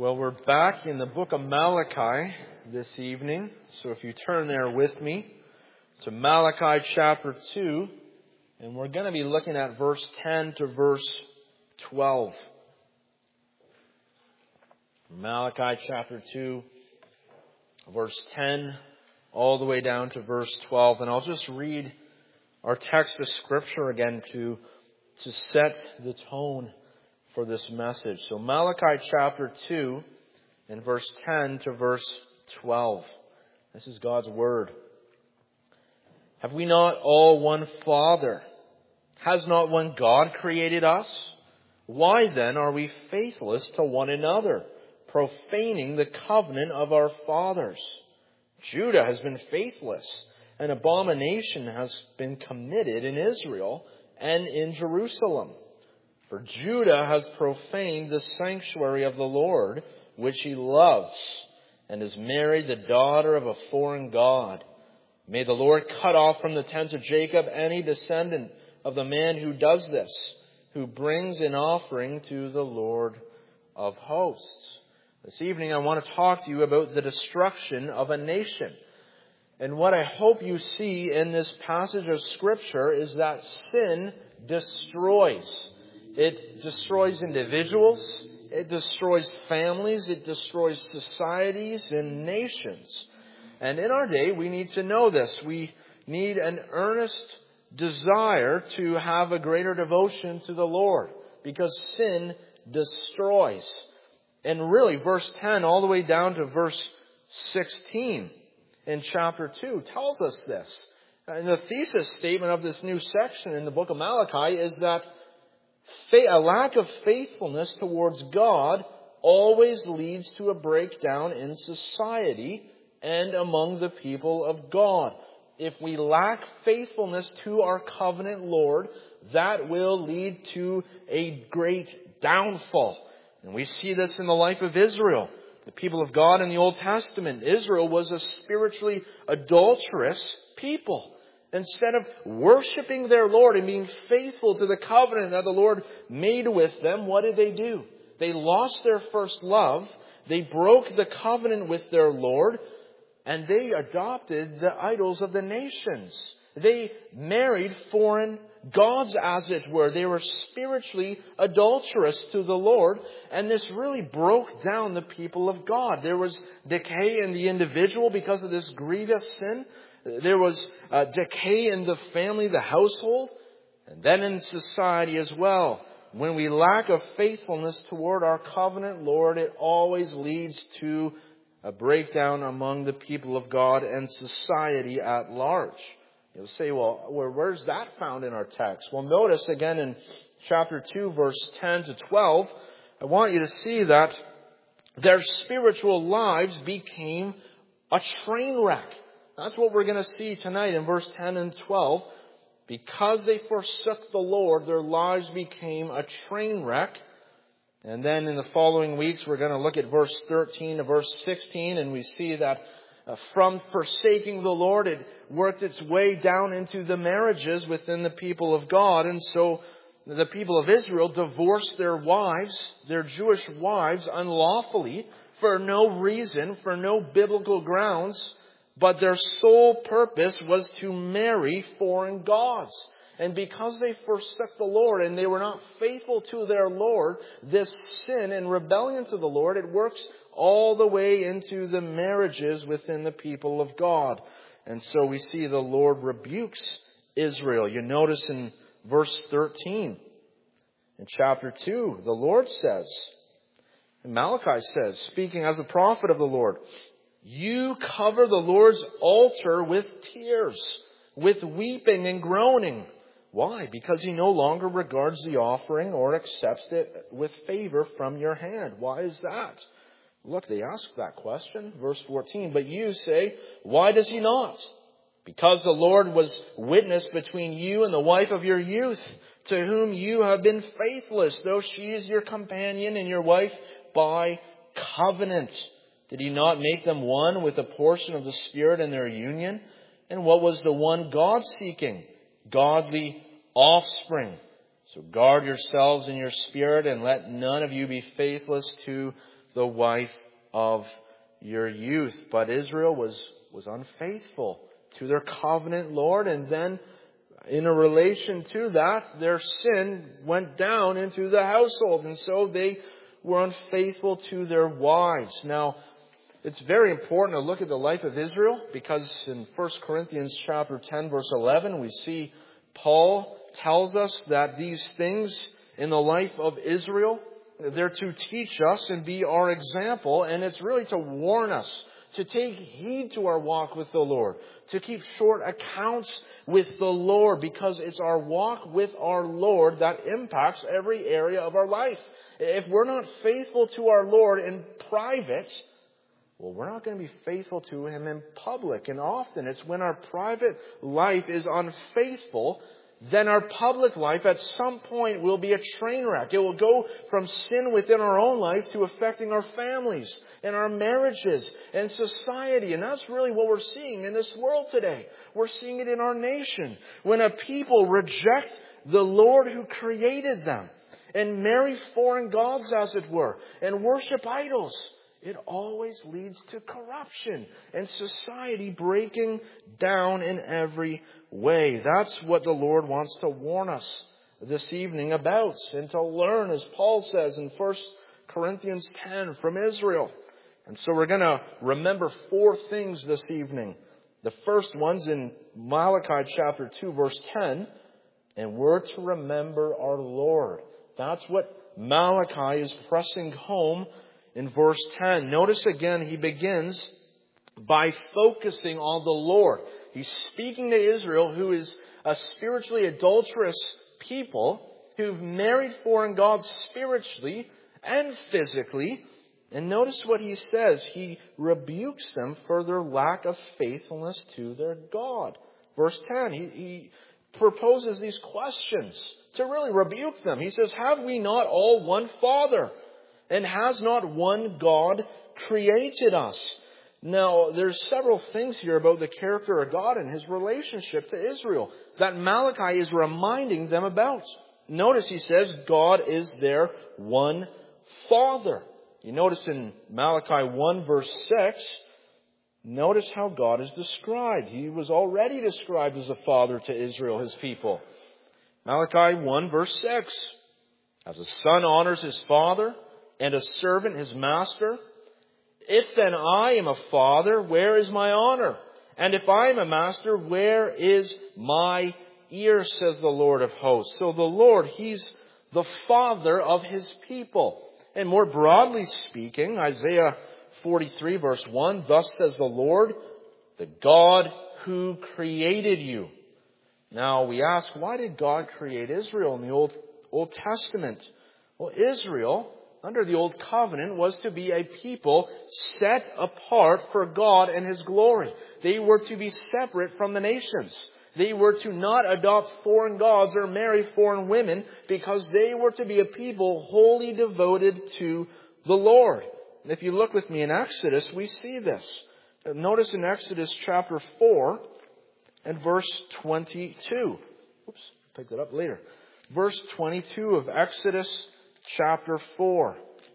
Well, we're back in the book of Malachi this evening. So if you turn there with me to Malachi chapter 2, and we're going to be looking at verse 10 to verse 12. Malachi chapter 2, verse 10, all the way down to verse 12. And I'll just read our text of Scripture again to set the tone for this message. So Malachi chapter 2 and verse 10 to verse 12. This is God's Word. Have we not all one Father? Has not one God created us? Why then are we faithless to one another, profaning the covenant of our fathers? Judah has been faithless. An abomination has been committed in Israel and in Jerusalem. For Judah has profaned the sanctuary of the Lord, which he loves, and has married the daughter of a foreign god. May the Lord cut off from the tents of Jacob any descendant of the man who does this, who brings an offering to the Lord of hosts. This evening I want to talk to you about the destruction of a nation. And what I hope you see in this passage of Scripture is that sin destroys. It destroys individuals, it destroys families, it destroys societies and nations. And in our day, we need to know this. We need an earnest desire to have a greater devotion to the Lord, because sin destroys. And really, verse 10 all the way down to verse 16 in chapter 2 tells us this. And the thesis statement of this new section in the book of Malachi is that a lack of faithfulness towards God always leads to a breakdown in society and among the people of God. If we lack faithfulness to our covenant Lord, that will lead to a great downfall. And we see this in the life of Israel, the people of God in the Old Testament. Israel was a spiritually adulterous people. Instead of worshiping their Lord and being faithful to the covenant that the Lord made with them, what did they do? They lost their first love. They broke the covenant with their Lord, and they adopted the idols of the nations. They married foreign gods, as it were. They were spiritually adulterous to the Lord, and this really broke down the people of God. There was decay in the individual because of this grievous sin. There was decay in the family, the household, and then in society as well. When we lack of faithfulness toward our covenant Lord, it always leads to a breakdown among the people of God and society at large. You'll say, well, where's that found in our text? Well, notice again in chapter 2, verse 10 to 12, I want you to see that their spiritual lives became a train wreck. That's what we're going to see tonight in verse 10 and 12. Because they forsook the Lord, their lives became a train wreck. And then in the following weeks, we're going to look at verse 13 to verse 16, and we see that from forsaking the Lord, it worked its way down into the marriages within the people of God. And so the people of Israel divorced their wives, their Jewish wives, unlawfully for no reason, for no biblical grounds. But their sole purpose was to marry foreign gods. And because they forsook the Lord and they were not faithful to their Lord, this sin and rebellion to the Lord, it works all the way into the marriages within the people of God. And so we see the Lord rebukes Israel. You notice in verse 13, in chapter 2, the Lord says, and Malachi says, speaking as a prophet of the Lord, you cover the Lord's altar with tears, with weeping and groaning. Why? Because he no longer regards the offering or accepts it with favor from your hand. Why is that? Look, they ask that question. Verse 14, but you say, why does he not? Because the Lord was witness between you and the wife of your youth, to whom you have been faithless, though she is your companion and your wife by covenant. Did he not make them one with a portion of the Spirit in their union? And what was the one God seeking? Godly offspring. So guard yourselves in your spirit, and let none of you be faithless to the wife of your youth. But Israel was unfaithful to their covenant Lord, and then in a relation to that, their sin went down into the household, and so they were unfaithful to their wives. Now, it's very important to look at the life of Israel, because in 1 Corinthians chapter 10, verse 11, we see Paul tells us that these things in the life of Israel, they're to teach us and be our example, and it's really to warn us to take heed to our walk with the Lord, to keep short accounts with the Lord, because it's our walk with our Lord that impacts every area of our life. If we're not faithful to our Lord in private, well, we're not going to be faithful to Him in public. And often it's when our private life is unfaithful, then our public life at some point will be a train wreck. It will go from sin within our own life to affecting our families and our marriages and society. And that's really what we're seeing in this world today. We're seeing it in our nation. When a people reject the Lord who created them and marry foreign gods, as it were, and worship idols, it always leads to corruption and society breaking down in every way. That's what the Lord wants to warn us this evening about, and to learn, as Paul says in 1 Corinthians 10, from Israel. And so we're going to remember 4 things this evening. The first one's in Malachi chapter 2, verse 10, and we're to remember our Lord. That's what Malachi is pressing home in verse 10. Notice again, he begins by focusing on the Lord. He's speaking to Israel, who is a spiritually adulterous people who've married foreign gods spiritually and physically. And notice what he says. He rebukes them for their lack of faithfulness to their God. Verse 10, he proposes these questions to really rebuke them. He says, "Have we not all one Father? And has not one God created us?" Now, there's several things here about the character of God and His relationship to Israel that Malachi is reminding them about. Notice he says God is their one Father. You notice in Malachi 1 verse 6, notice how God is described. He was already described as a father to Israel, His people. Malachi 1 verse 6, "As a son honors his father, and a servant his master, if then I am a father, where is my honor? And if I am a master, where is my ear, says the Lord of hosts." So the Lord, He's the Father of His people. And more broadly speaking, Isaiah 43 verse 1, "Thus says the Lord, the God who created you." Now we ask, why did God create Israel in the Old Testament? Well, Israel, under the Old Covenant, was to be a people set apart for God and His glory. They were to be separate from the nations. They were to not adopt foreign gods or marry foreign women, because they were to be a people wholly devoted to the Lord. And if you look with me in Exodus, we see this. Notice in Exodus chapter 4 and verse 22. Oops, pick that up later. Verse 22 of Exodus chapter 4.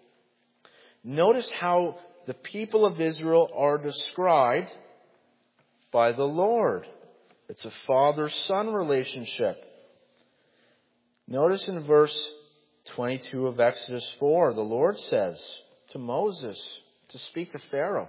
Notice how the people of Israel are described by the Lord. It's a father-son relationship. Notice in verse 22 of Exodus 4, the Lord says to Moses to speak to Pharaoh,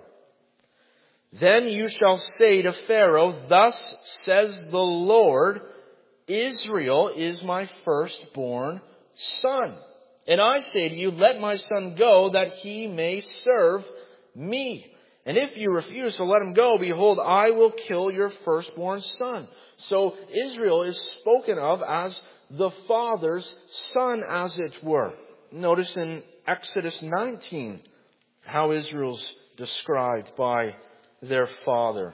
"Then you shall say to Pharaoh, thus says the Lord, Israel is my firstborn son. And I say to you, let my son go, that he may serve me. And if you refuse to let him go, behold, I will kill your firstborn son." So Israel is spoken of as the father's son, as it were. Notice in Exodus 19 how Israel's described by their father.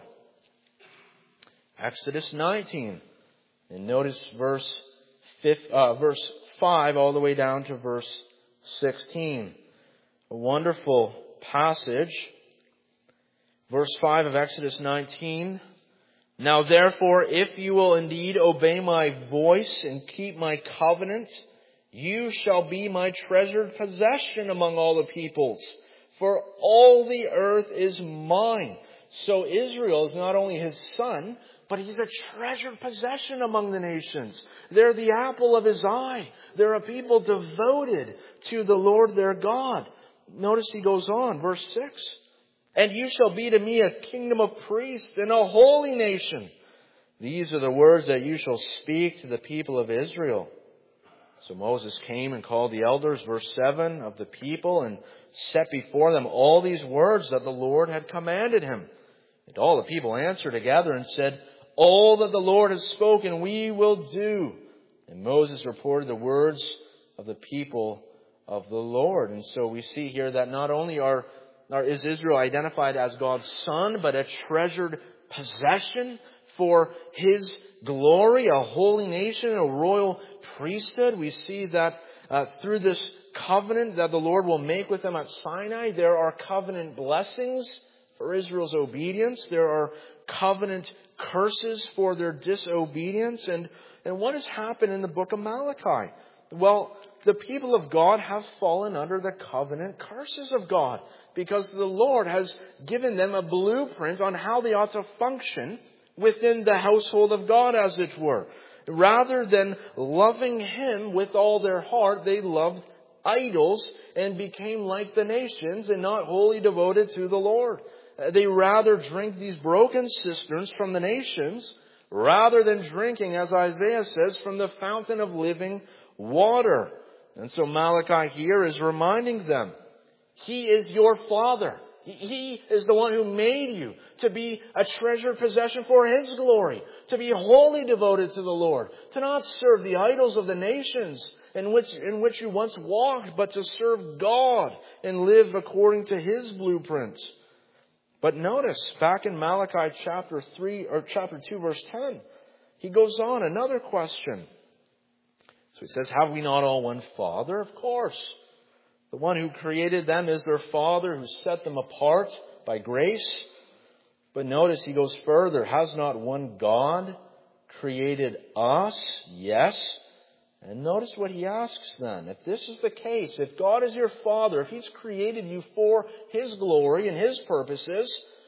Exodus 19. And notice verse 5 all the way down to verse 16. A wonderful passage. Verse 5 of Exodus 19. "Now therefore, if you will indeed obey my voice and keep my covenant, you shall be my treasured possession among all the peoples. for all the earth is mine. So Israel is not only his son, but he's a treasured possession among the nations. They're the apple of his eye. They're a people devoted to the Lord their God. Notice he goes on, verse 6. And you shall be to me a kingdom of priests and a holy nation. These are the words that you shall speak to the people of Israel. So Moses came and called the elders, verse 7, of the people, and set before them all these words that the Lord had commanded him. And all the people answered together and said, all that the Lord has spoken we will do. And Moses reported the words of the people of the Lord. And so we see here that not only is Israel identified as God's son, but a treasured possession for his glory, a holy nation, a royal priesthood. We see that through this covenant that the Lord will make with them at Sinai, there are covenant blessings for Israel's obedience. There are covenant curses for their disobedience. And what has happened in the book of Malachi? Well, the people of God have fallen under the covenant curses of God because the Lord has given them a blueprint on how they ought to function within the household of God, as it were. Rather than loving him with all their heart, they loved idols and became like the nations and not wholly devoted to the Lord. They rather drink these broken cisterns from the nations rather than drinking, as Isaiah says, from the fountain of living water. And so Malachi here is reminding them, he is your Father. He is the one who made you to be a treasured possession for his glory, to be wholly devoted to the Lord, to not serve the idols of the nations in which you once walked, but to serve God and live according to his blueprints. But notice, back in Malachi chapter 2, verse 10, he goes on, another question. So he says, have we not all one Father? Of course. The one who created them is their Father, who set them apart by grace. But notice he goes further. Has not one God created us? Yes. And notice what he asks then. If this is the case, if God is your Father, if he's created you for his glory and his purposes,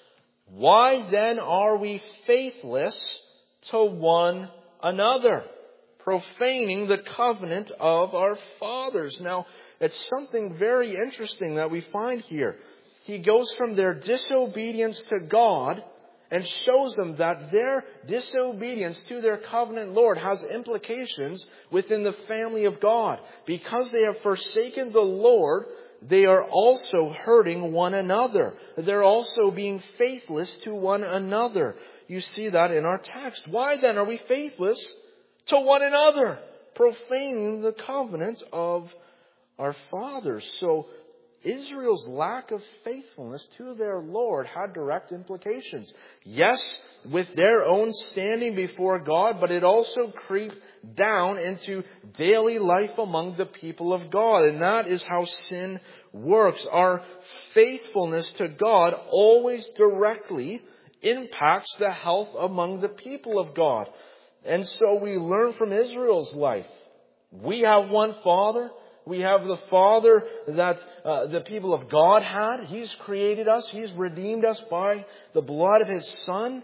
why then are we faithless to one another, profaning the covenant of our fathers? Now, it's something very interesting that we find here. He goes from their disobedience to God and shows them that their disobedience to their covenant Lord has implications within the family of God. Because they have forsaken the Lord, they are also hurting one another. They're also being faithless to one another. You see that in our text. Why then are we faithless to one another, profaning the covenant of our fathers? So Israel's lack of faithfulness to their Lord had direct implications. Yes, with their own standing before God, but it also creeped down into daily life among the people of God. And that is how sin works. Our faithfulness to God always directly impacts the health among the people of God. And so we learn from Israel's life. We have one Father. We have the Father that the people of God had. He's created us. He's redeemed us by the blood of his Son.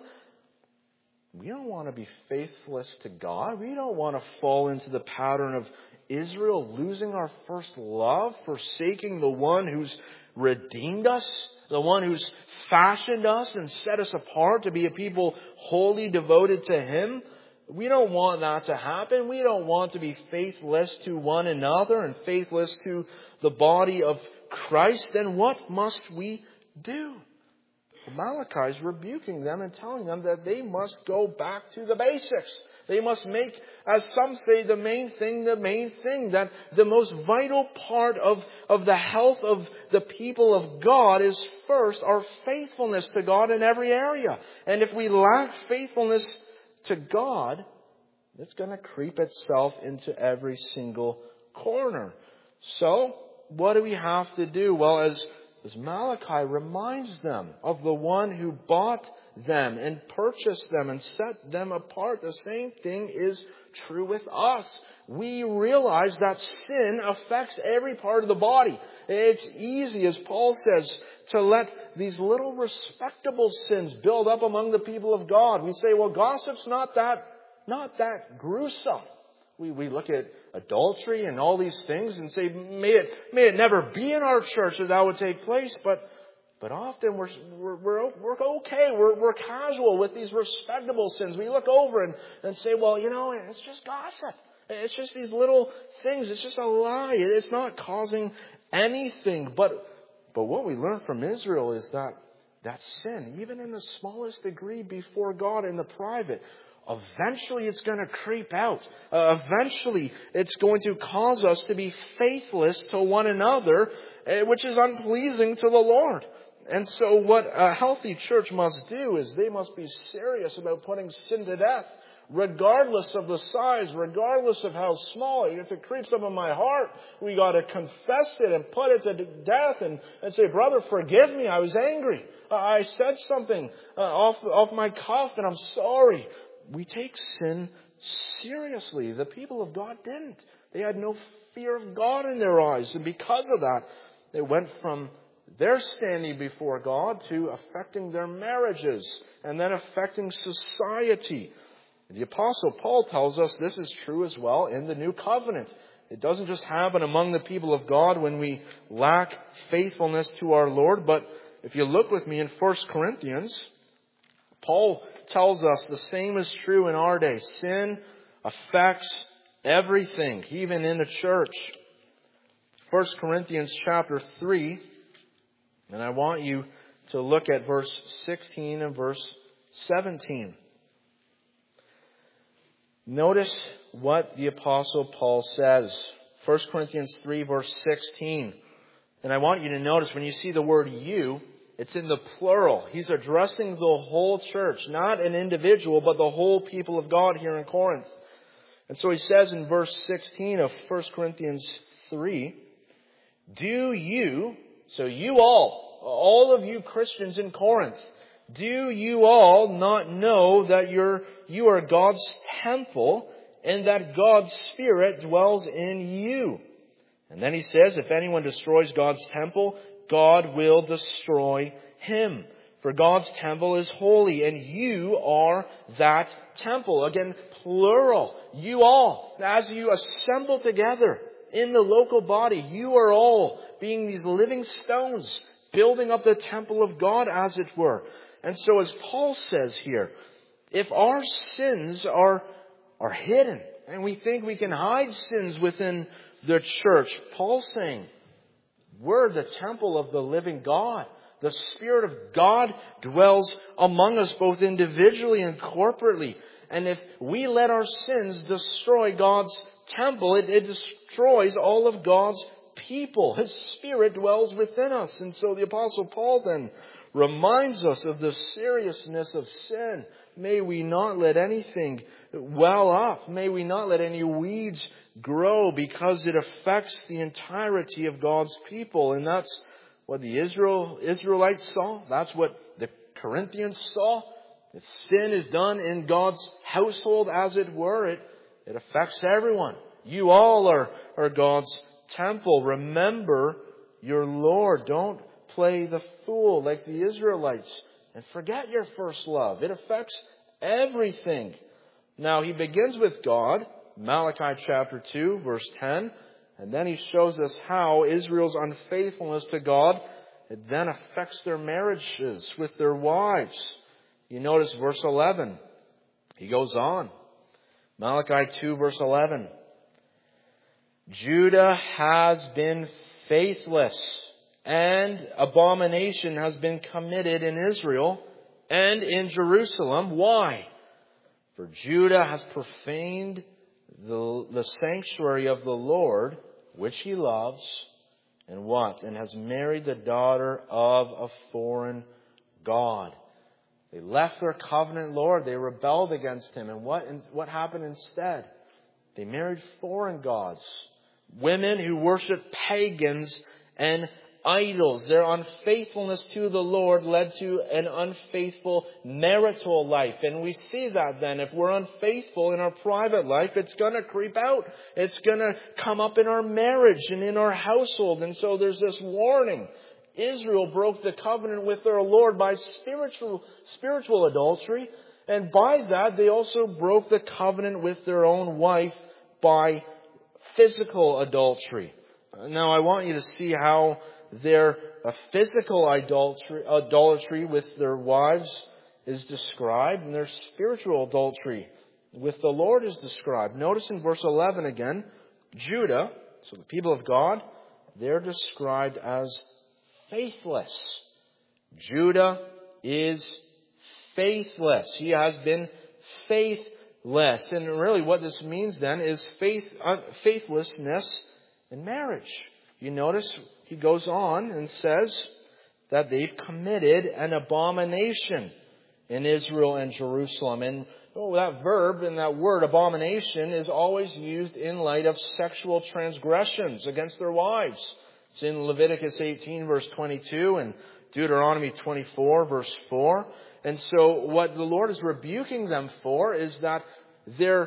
We don't want to be faithless to God. We don't want to fall into the pattern of Israel, losing our first love, forsaking the one who's redeemed us, the one who's fashioned us and set us apart to be a people wholly devoted to him. We don't want that to happen. We don't want to be faithless to one another and faithless to the body of Christ. Then what must we do? Malachi is rebuking them and telling them that they must go back to the basics. They must make, as some say, the main thing, that the most vital part of the health of the people of God is first our faithfulness to God in every area. And if we lack faithfulness to God, it's going to creep itself into every single corner. So, what do we have to do? Well, as Malachi reminds them of the one who bought them and purchased them and set them apart, the same thing is true with us. We realize that sin affects every part of the body. It's easy, as Paul says, to let these little respectable sins build up among the people of God. We say, well, gossip's not that gruesome. We look at adultery and all these things and say, may it never be in our church that would take place, but often we're okay. We're casual with these respectable sins. We look over and say, well, it's just gossip. It's just these little things. It's just a lie. It's not causing anything. But what we learn from Israel is that sin, even in the smallest degree before God in the private, eventually it's going to creep out. Eventually it's going to cause us to be faithless to one another, which is unpleasing to the Lord. And so what a healthy church must do is they must be serious about putting sin to death, regardless of the size, regardless of how small. If it creeps up in my heart, we got to confess it and put it to death and say, brother, forgive me. I was angry. I said something off my cuff and I'm sorry. We take sin seriously. The people of God didn't. They had no fear of God in their eyes. And because of that, they went from their standing before God to affecting their marriages and then affecting society. The Apostle Paul tells us this is true as well in the New Covenant. It doesn't just happen among the people of God when we lack faithfulness to our Lord, but if you look with me in 1 Corinthians, Paul tells us the same is true in our day. Sin affects everything, even in the church. 1 Corinthians chapter 3, and I want you to look at verse 16 and verse 17. Notice what the Apostle Paul says. 1 Corinthians 3, verse 16. And I want you to notice when you see the word you, it's in the plural. He's addressing the whole church, not an individual, but the whole people of God here in Corinth. And so he says in verse 16 of 1 Corinthians 3, do you, so you all of you Christians in Corinth, do you all not know that you are God's temple and that God's Spirit dwells in you? And then he says, if anyone destroys God's temple, God will destroy him. For God's temple is holy, and you are that temple. Again, plural. You all. As you assemble together in the local body, you are all being these living stones, building up the temple of God, as it were. And so as Paul says here, if our sins are hidden, and we think we can hide sins within the church, Paul's saying, we're the temple of the living God. The Spirit of God dwells among us both individually and corporately. And if we let our sins destroy God's temple, it destroys all of God's people. His Spirit dwells within us. And so the Apostle Paul then reminds us of the seriousness of sin. May we not let anything well up. May we not let any weeds grow, because it affects the entirety of God's people. And that's what the Israelites saw. That's what the Corinthians saw. If sin is done in God's household, as it were, it affects everyone. You all are God's temple. Remember your Lord. Don't play the fool like the Israelites and forget your first love. It affects everything. Now, he begins with God, Malachi chapter 2, verse 10, and then he shows us how Israel's unfaithfulness to God, it then affects their marriages with their wives. You notice verse 11. He goes on. Malachi 2, verse 11. Judah has been faithless, and abomination has been committed in Israel and in Jerusalem. Why? For Judah has profaned the sanctuary of the Lord, which he loves, and what? And has married the daughter of a foreign god. They left their covenant Lord. They rebelled against him. And what happened instead? They married foreign gods. Women who worship pagans and idols. Their unfaithfulness to the Lord led to an unfaithful marital life. And we see that then. If we're unfaithful in our private life, it's going to creep out. It's going to come up in our marriage and in our household. And so there's this warning. Israel broke the covenant with their Lord by spiritual adultery. And by that, they also broke the covenant with their own wife by physical adultery. Now, I want you to see how their physical idolatry with their wives is described, and their spiritual adultery with the Lord is described. Notice in verse 11 again, Judah, so the people of God, they're described as faithless. Judah is faithless. He has been faithless. And really what this means then is faithlessness in marriage. You notice he goes on and says that they've committed an abomination in Israel and Jerusalem. And that verb and that word abomination is always used in light of sexual transgressions against their wives. It's in Leviticus 18 verse 22 and Deuteronomy 24 verse 4. And so what the Lord is rebuking them for is that their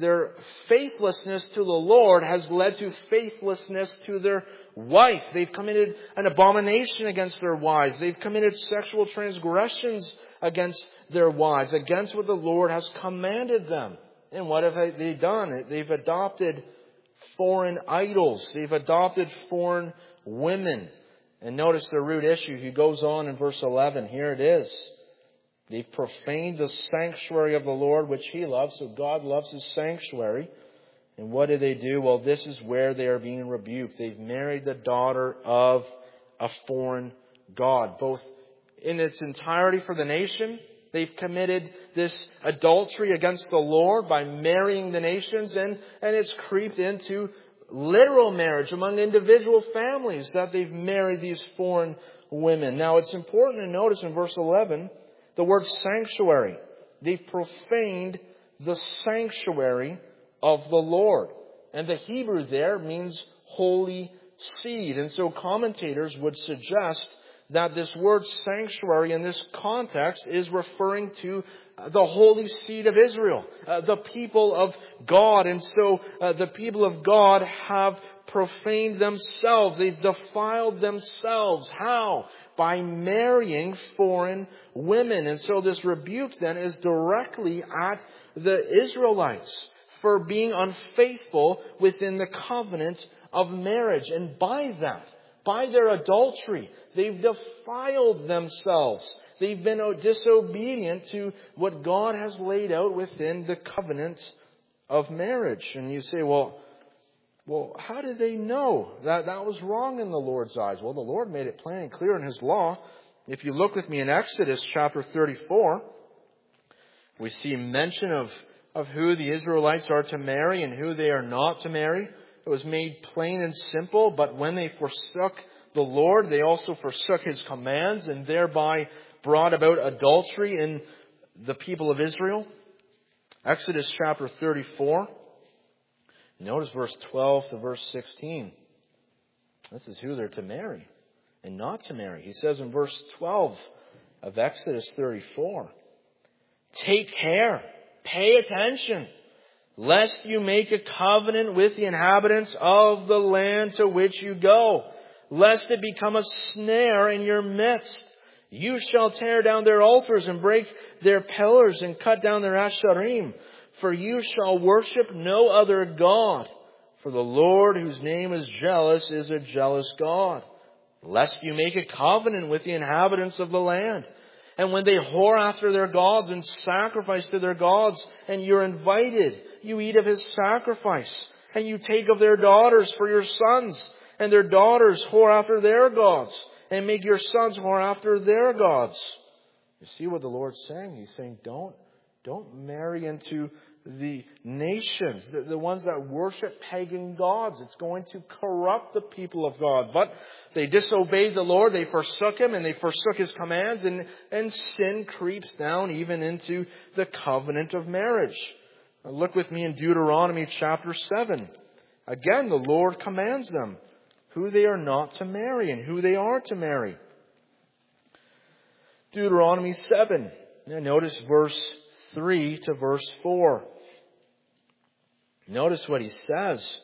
faithlessness to the Lord has led to faithlessness to their wife. They've committed an abomination against their wives. They've committed sexual transgressions against their wives, against what the Lord has commanded them. And what have they done? They've adopted foreign idols. They've adopted foreign women. And notice the root issue. He goes on in verse 11. Here it is. They've profaned the sanctuary of the Lord, which He loves. So God loves His sanctuary. And what do? Well, this is where they are being rebuked. They've married the daughter of a foreign god, both in its entirety for the nation. They've committed this adultery against the Lord by marrying the nations, and it's creeped into literal marriage among individual families that they've married these foreign women. Now, it's important to notice in verse 11, the word sanctuary. They've profaned the sanctuary of the Lord. And the Hebrew there means holy seed. And so commentators would suggest that this word sanctuary in this context is referring to the holy seed of Israel, the people of God. And so the people of God have profaned themselves. They've defiled themselves. How? By marrying foreign women. And so this rebuke then is directly at the Israelites for being unfaithful within the covenant of marriage. And by that, by their adultery, they've defiled themselves. They've been disobedient to what God has laid out within the covenant of marriage. And you say, well, how did they know that was wrong in the Lord's eyes? Well, the Lord made it plain and clear in His law. If you look with me in Exodus chapter 34, we see mention of who the Israelites are to marry and who they are not to marry. It was made plain and simple, but when they forsook the Lord, they also forsook His commands and thereby brought about adultery in the people of Israel. Exodus chapter 34. Notice verse 12 to verse 16. This is who they're to marry and not to marry. He says in verse 12 of Exodus 34, "Take care, pay attention, lest you make a covenant with the inhabitants of the land to which you go, lest it become a snare in your midst. You shall tear down their altars and break their pillars and cut down their asherim. For you shall worship no other God. For the Lord, whose name is jealous, is a jealous God. Lest you make a covenant with the inhabitants of the land. And when they whore after their gods and sacrifice to their gods, and you're invited, you eat of His sacrifice. And you take of their daughters for your sons, and their daughters whore after their gods, and make your sons whore after their gods." You see what the Lord's saying? He's saying, don't marry into the nations, the ones that worship pagan gods. It's going to corrupt the people of God. But they disobeyed the Lord, they forsook Him, and they forsook His commands, and sin creeps down even into the covenant of marriage. Now look with me in Deuteronomy chapter 7. Again, the Lord commands them. who they are not to marry and who they are to marry. Deuteronomy 7. Now notice verse 3 to verse 4. Notice what he says.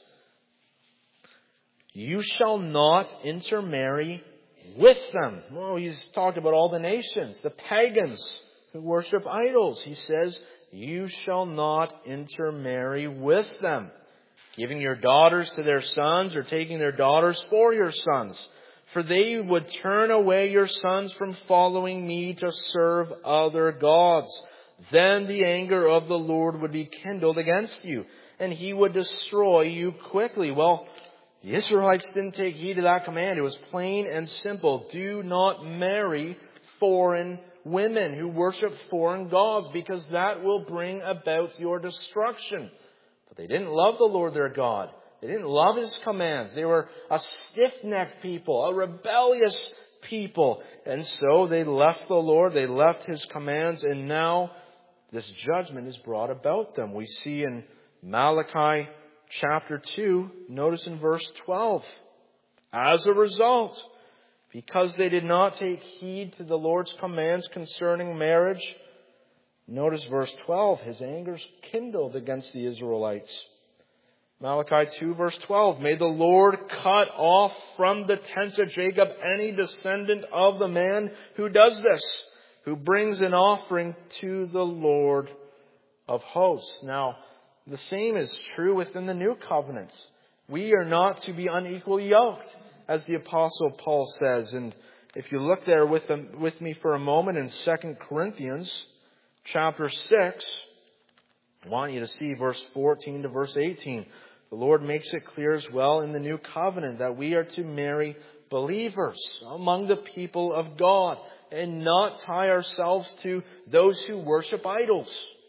You shall not intermarry with them. Well, he's talked about all the nations, the pagans who worship idols. He says, you shall not intermarry with them, giving your daughters to their sons or taking their daughters for your sons. For they would turn away your sons from following me to serve other gods. Then the anger of the Lord would be kindled against you, and he would destroy you quickly. Well, the Israelites didn't take heed to that command. It was plain and simple. Do not marry foreign women who worship foreign gods, because that will bring about your destruction. But they didn't love the Lord their God. They didn't love His commands. They were a stiff-necked people, a rebellious people. And so they left the Lord, they left His commands, and now this judgment is brought about them. We see in Malachi chapter 2, notice in verse 12, as a result, because they did not take heed to the Lord's commands concerning marriage, notice verse 12, His anger's kindled against the Israelites. Malachi 2 verse 12, may the Lord cut off from the tents of Jacob any descendant of the man who does this, who brings an offering to the Lord of hosts. Now, the same is true within the new covenant. We are not to be unequally yoked, as the Apostle Paul says. And if you look there with me for a moment in 2 Corinthians chapter 6, I want you to see verse 14 to verse 18. The Lord makes it clear as well in the new covenant that we are to marry believers among the people of God and not tie ourselves to those who worship idols.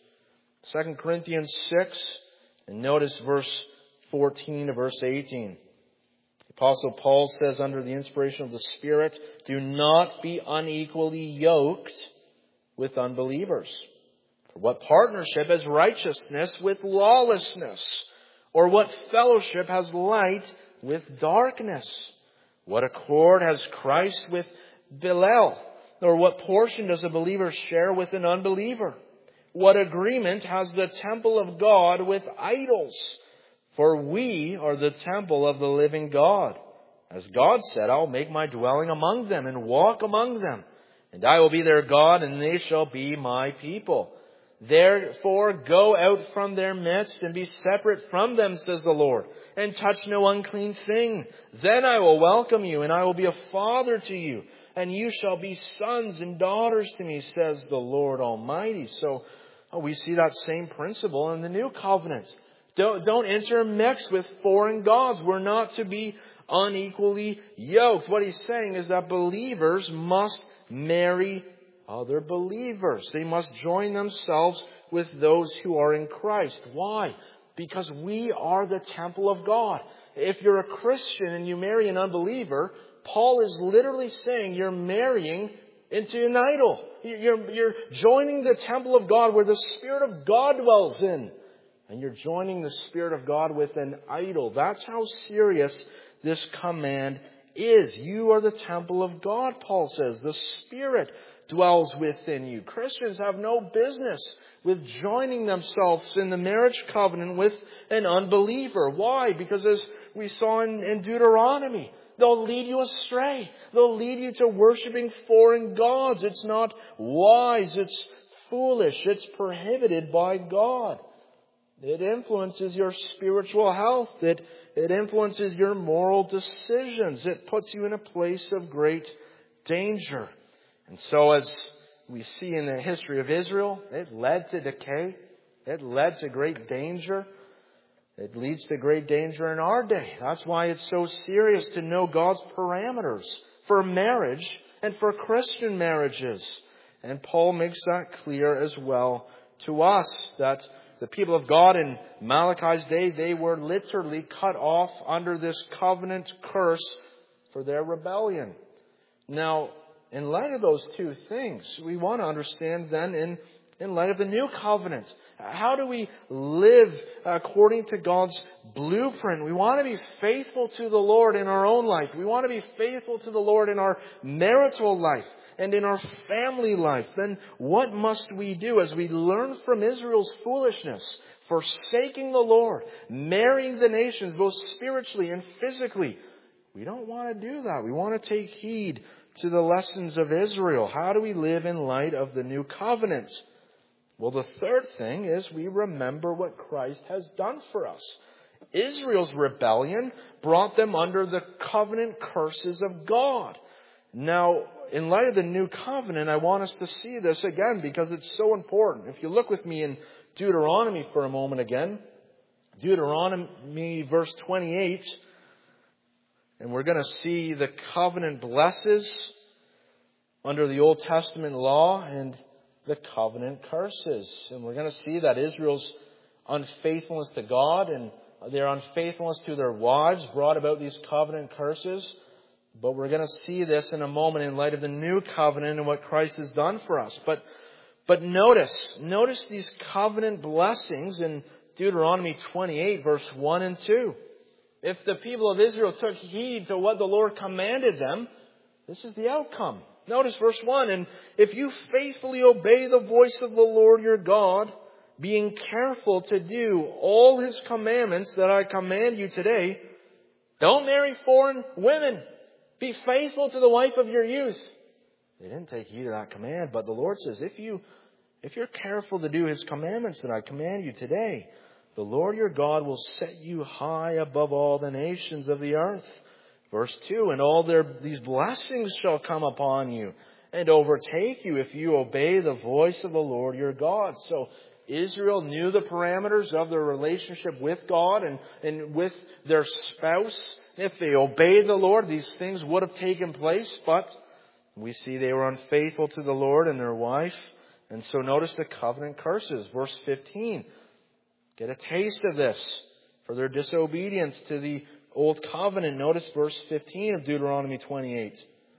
2 Corinthians 6, and notice verse 14 to verse 18. The Apostle Paul says under the inspiration of the Spirit, do not be unequally yoked with unbelievers. For what partnership has righteousness with lawlessness? Or what fellowship has light with darkness? What accord has Christ with Belial? Or what portion does a believer share with an unbeliever? What agreement has the temple of God with idols? For we are the temple of the living God. As God said, I'll make my dwelling among them and walk among them. And I will be their God, and they shall be my people. Therefore go out from their midst and be separate from them, says the Lord, and touch no unclean thing. Then I will welcome you, and I will be a father to you, and you shall be sons and daughters to me, says the Lord Almighty. So we see that same principle in the new covenant. Don't intermix with foreign gods. We're not to be unequally yoked. What he's saying is that believers must marry other believers. They must join themselves with those who are in Christ. Why? Because we are the temple of God. If you're a Christian and you marry an unbeliever, Paul is literally saying you're marrying into an idol. You're joining the temple of God where the Spirit of God dwells in. And you're joining the Spirit of God with an idol. That's how serious this command is. You are the temple of God, Paul says. The Spirit dwells within you. Christians have no business with joining themselves in the marriage covenant with an unbeliever. Why? Because as we saw in Deuteronomy, they'll lead you astray. They'll lead you to worshiping foreign gods. It's not wise. It's foolish. It's prohibited by God. It influences your spiritual health. It influences your moral decisions. It puts you in a place of great danger. And so as we see in the history of Israel, it led to decay. It led to great danger. It leads to great danger in our day. That's why it's so serious to know God's parameters for marriage and for Christian marriages. And Paul makes that clear as well to us, that the people of God in Malachi's day, they were literally cut off under this covenant curse for their rebellion. Now, in light of those two things, we want to understand then in light of the new covenant? How do we live according to God's blueprint? We want to be faithful to the Lord in our own life. We want to be faithful to the Lord in our marital life and in our family life. Then what must we do as we learn from Israel's foolishness, forsaking the Lord, marrying the nations both spiritually and physically? We don't want to do that. We want to take heed to the lessons of Israel. How do we live in light of the new covenant? Well, the third thing is we remember what Christ has done for us. Israel's rebellion brought them under the covenant curses of God. Now, in light of the new covenant, I want us to see this again because it's so important. If you look with me in Deuteronomy for a moment again, Deuteronomy verse 28, and we're going to see the covenant blesses under the Old Testament law and the covenant curses. And we're going to see that Israel's unfaithfulness to God and their unfaithfulness to their wives brought about these covenant curses. But we're going to see this in a moment in light of the new covenant and what Christ has done for us. But notice these covenant blessings in Deuteronomy 28 verse 1 and 2. If the people of Israel took heed to what the Lord commanded them, this is the outcome. Notice verse 1, and if you faithfully obey the voice of the Lord your God, being careful to do all His commandments that I command you today, don't marry foreign women. Be faithful to the wife of your youth. They didn't take heed of that command, but the Lord says, if you're careful to do His commandments that I command you today, the Lord your God will set you high above all the nations of the earth. Verse 2, and all these blessings shall come upon you and overtake you if you obey the voice of the Lord your God. So Israel knew the parameters of their relationship with God and with their spouse. If they obeyed the Lord, these things would have taken place, but we see they were unfaithful to the Lord and their wife. And so notice the covenant curses. Verse 15. Get a taste of this for their disobedience to the Old Covenant. Notice verse 15 of Deuteronomy 28.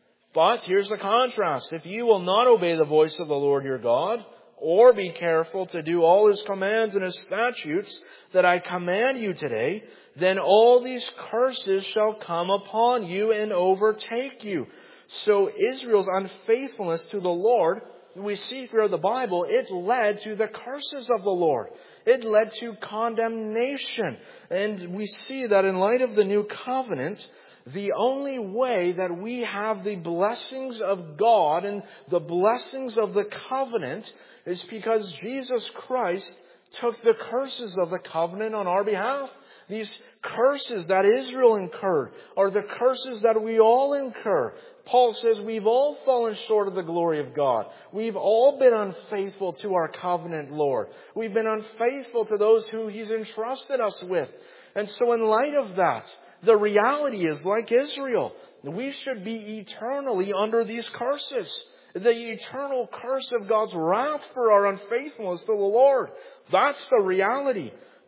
But here's the contrast. If you will not obey the voice of the Lord your God, or be careful to do all His commands and His statutes that I command you today, then all these curses shall come upon you and overtake you. So Israel's unfaithfulness to the Lord, we see throughout the Bible, it led to the curses of the Lord. It led to condemnation. And we see that in light of the new covenant, the only way that we have the blessings of God and the blessings of the covenant is because Jesus Christ took the curses of the covenant on our behalf. These curses that Israel incurred are the curses that we all incur. Paul says we've all fallen short of the glory of God. We've all been unfaithful to our covenant Lord. We've been unfaithful to those who He's entrusted us with. And so in light of that, the reality is, like Israel, we should be eternally under these curses. The eternal curse of God's wrath for our unfaithfulness to the Lord. That's the reality.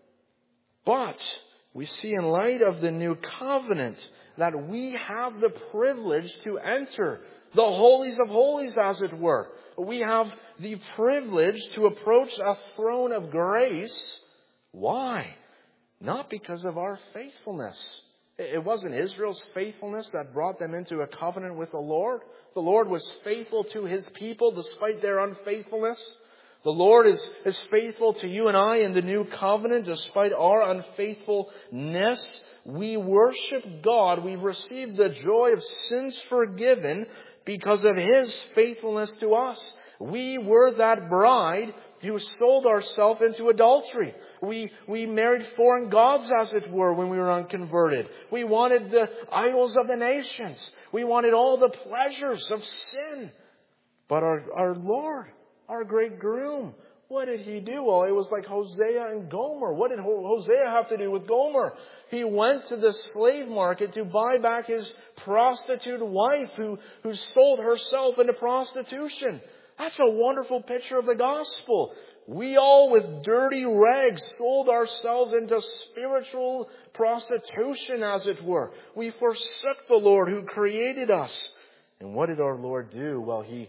But we see in light of the new covenant that we have the privilege to enter the holies of holies, as it were. We have the privilege to approach a throne of grace. Why? Not because of our faithfulness. It wasn't Israel's faithfulness that brought them into a covenant with the Lord. The Lord was faithful to His people despite their unfaithfulness. The Lord is faithful to you and I in the new covenant despite our unfaithfulness. We worship God. We've received the joy of sins forgiven because of His faithfulness to us. We were that bride who sold ourselves into adultery. We married foreign gods, as it were, when we were unconverted. We wanted the idols of the nations. We wanted all the pleasures of sin. But our Lord, our great groom, what did He do? Well, it was like Hosea and Gomer. What did Hosea have to do with Gomer? He went to the slave market to buy back his prostitute wife who sold herself into prostitution. That's a wonderful picture of the gospel. We all, with dirty rags, sold ourselves into spiritual prostitution, as it were. We forsook the Lord who created us. And what did our Lord do? Well, He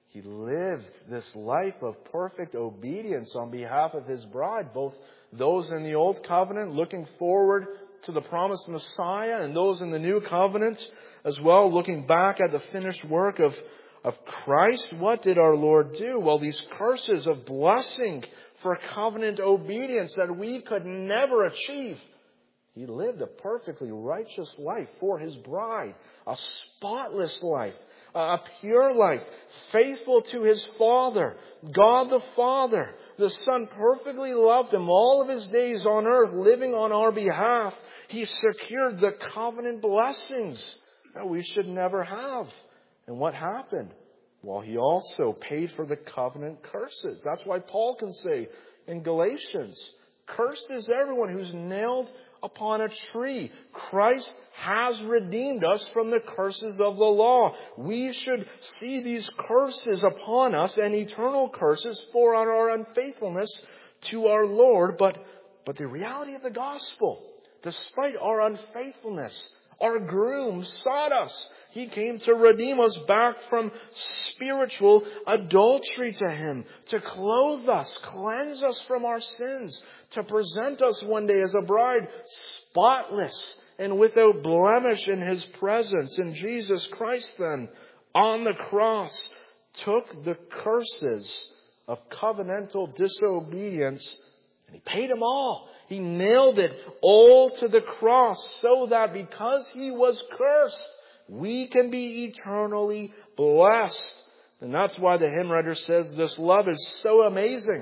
He lived this life of perfect obedience on behalf of His bride, both those in the Old Covenant looking forward to the promised Messiah, and those in the New Covenant as well, looking back at the finished work of Christ. What did our Lord do? Well, these curses of blessing for covenant obedience that we could never achieve. He lived a perfectly righteous life for His bride, a spotless life, a pure life, faithful to His Father, God the Father. The Son perfectly loved Him all of His days on earth, living on our behalf. He secured the covenant blessings that we should never have. And what happened? Well, He also paid for the covenant curses. That's why Paul can say in Galatians, "Cursed is everyone who's nailed upon a tree." Christ has redeemed us from the curses of the law. We should see these curses upon us, and eternal curses for our unfaithfulness to our Lord. But the reality of the gospel, despite our unfaithfulness, our groom sought us. He came to redeem us back from spiritual adultery to Him, to clothe us, cleanse us from our sins, to present us one day as a bride spotless and without blemish in His presence. And Jesus Christ then, on the cross, took the curses of covenantal disobedience and He paid them all. He nailed it all to the cross so that because He was cursed, we can be eternally blessed. And that's why the hymn writer says this love is so amazing,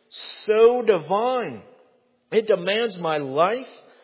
so divine. It demands my life,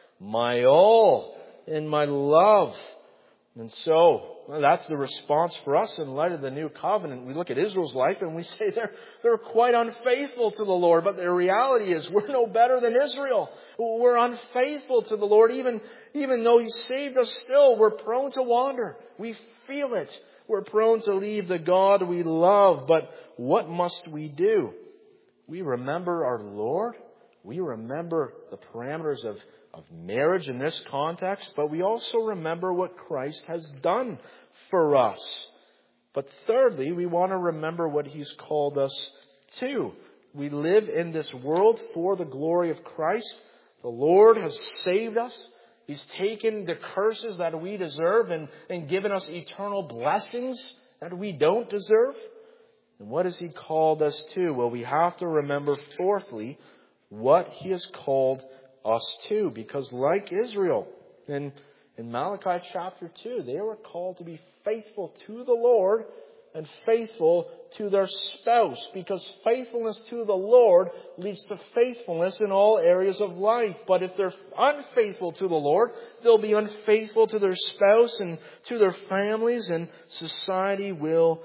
my all, and my love. And so, that's the response for us in light of the new covenant. We look at Israel's life and we say they're quite unfaithful to the Lord. But the reality is we're no better than Israel. We're unfaithful to the Lord. Even though He saved us still, we're prone to wander. We feel it. We're prone to leave the God we love. But what must we do? We remember our Lord. We remember the parameters of marriage in this context, but we also remember what Christ has done for us. But thirdly, we want to remember what He's called us to. We live in this world for the glory of Christ. The Lord has saved us. He's taken the curses that we deserve and given us eternal blessings that we don't deserve. And what has He called us to? Well, we have to remember, fourthly, what He has called us to. Because like Israel, in Malachi chapter 2, they were called to be faithful to the Lord and faithful to their spouse. Because faithfulness to the Lord leads to faithfulness in all areas of life. But if they're unfaithful to the Lord, they'll be unfaithful to their spouse and to their families, and society will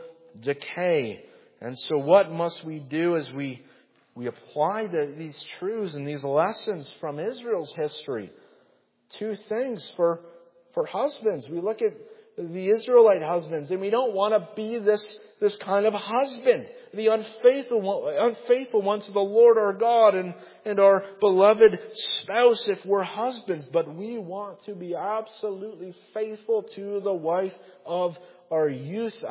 decay. And so what must we do as we apply these truths and these lessons from Israel's history? Two things for husbands. We look at the Israelite husbands, and we don't want to be this kind of husband, the unfaithful one to the Lord our God and our beloved spouse if we're husbands. But we want to be absolutely faithful to the wife of our youth,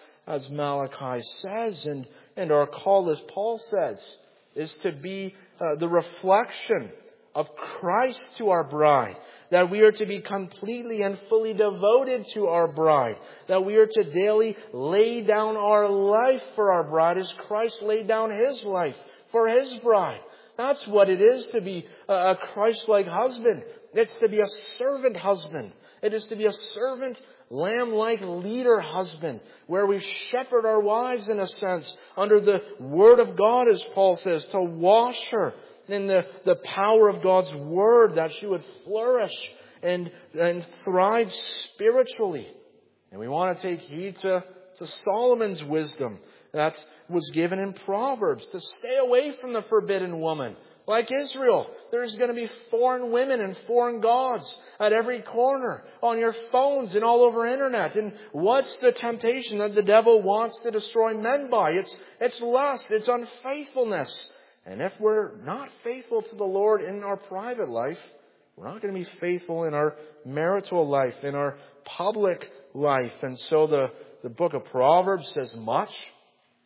as Malachi says, and our call, as Paul says, is to be the reflection of Christ to our bride. That we are to be completely and fully devoted to our bride. That we are to daily lay down our life for our bride as Christ laid down His life for His bride. That's what it is to be a Christ-like husband. It's to be a servant husband. It is to be a servant, lamb-like leader husband, where we shepherd our wives in a sense under the Word of God, as Paul says, to wash her in the power of God's Word, that she would flourish and thrive spiritually. And we want to take heed to Solomon's wisdom that was given in Proverbs, to stay away from the forbidden woman. Like Israel, there's going to be foreign women and foreign gods at every corner, on your phones and all over internet. And what's the temptation that the devil wants to destroy men by? It's lust, it's unfaithfulness. And if we're not faithful to the Lord in our private life, we're not going to be faithful in our marital life, in our public life. And so the book of Proverbs says much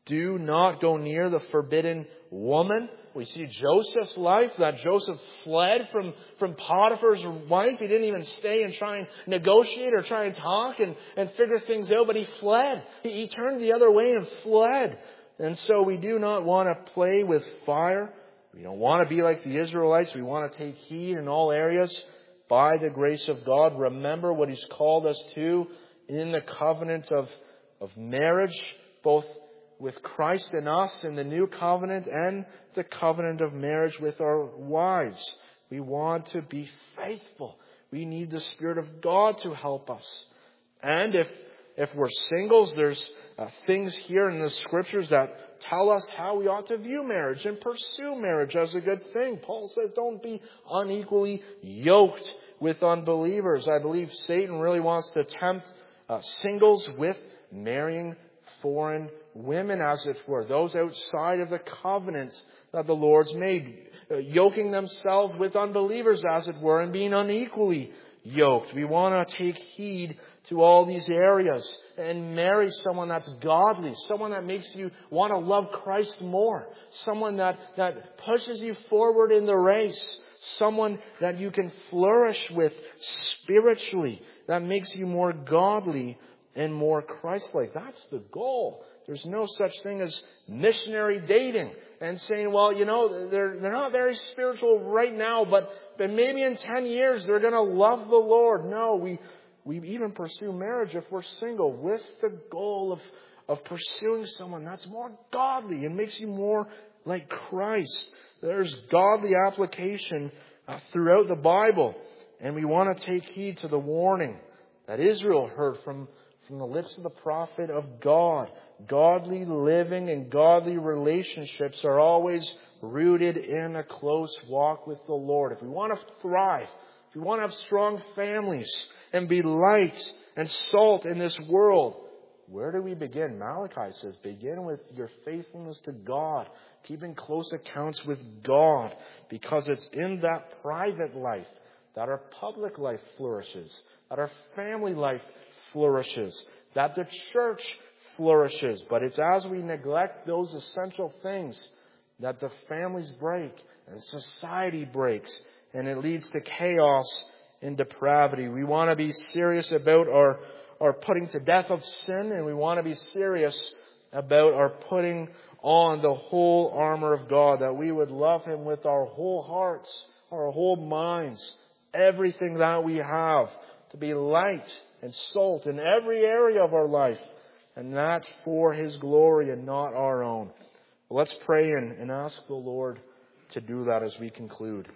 Do not go near the forbidden woman. We see Joseph's life, that Joseph fled from Potiphar's wife. He didn't even stay and try and negotiate or try and talk and figure things out, but he fled. He turned the other way and fled. And so we do not want to play with fire. We don't want to be like the Israelites. We want to take heed in all areas by the grace of God. Remember what He's called us to in the covenant of marriage, both with Christ in us in the new covenant and the covenant of marriage with our wives. We want to be faithful. We need the Spirit of God to help us. And if we're singles, there's things here in the Scriptures that tell us how we ought to view marriage and pursue marriage as a good thing. Paul says, don't be unequally yoked with unbelievers. I believe Satan really wants to tempt singles with marrying foreign women, as it were, those outside of the covenant that the Lord's made, yoking themselves with unbelievers, as it were, and being unequally yoked. We want to take heed to all these areas and marry someone that's godly, someone that makes you want to love Christ more, someone that pushes you forward in the race, someone that you can flourish with spiritually, that makes you more godly and more Christ-like. That's the goal. There's no such thing as missionary dating and saying, well, they're not very spiritual right now, but maybe in 10 years they're going to love the Lord. No, we even pursue marriage if we're single with the goal of pursuing someone that's more godly and makes you more like Christ. There's godly application throughout the Bible, and we want to take heed to the warning that Israel heard from the lips of the prophet of God. Godly living and godly relationships are always rooted in a close walk with the Lord. If we want to thrive, if we want to have strong families and be light and salt in this world, where do we begin? Malachi says, begin with your faithfulness to God, keeping close accounts with God, because it's in that private life that our public life flourishes, that our family life flourishes, that the church flourishes. But it's as we neglect those essential things that the families break and society breaks, and it leads to chaos and depravity. We want to be serious about our putting to death of sin, and we want to be serious about our putting on the whole armor of God, that we would love Him with our whole hearts, our whole minds, everything that we have, to be light and salt in every area of our life, and that for His glory and not our own. Well, let's pray and ask the Lord to do that as we conclude.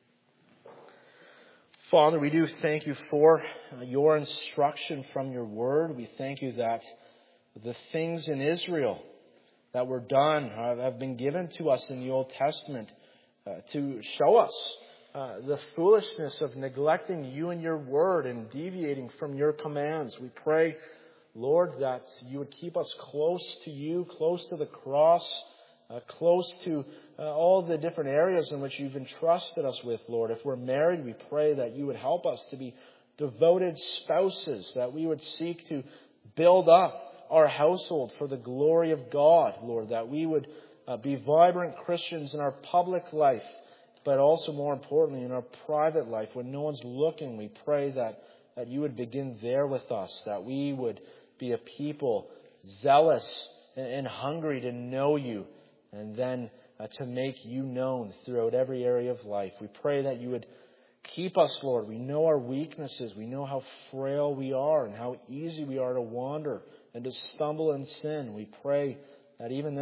Father, we do thank You for Your instruction from Your Word. We thank You that the things in Israel that were done have been given to us in the Old Testament to show us the foolishness of neglecting You and Your Word and deviating from Your commands. We pray, Lord, that You would keep us close to You, close to the cross, close to all the different areas in which You've entrusted us with, Lord. If we're married, we pray that You would help us to be devoted spouses, that we would seek to build up our household for the glory of God, Lord, that we would be vibrant Christians in our public life, but also more importantly in our private life. When no one's looking, we pray that You would begin there with us, that we would be a people zealous and hungry to know You, and then to make You known throughout every area of life. We pray that You would keep us, Lord. We know our weaknesses. We know how frail we are and how easy we are to wander and to stumble in sin. We pray that even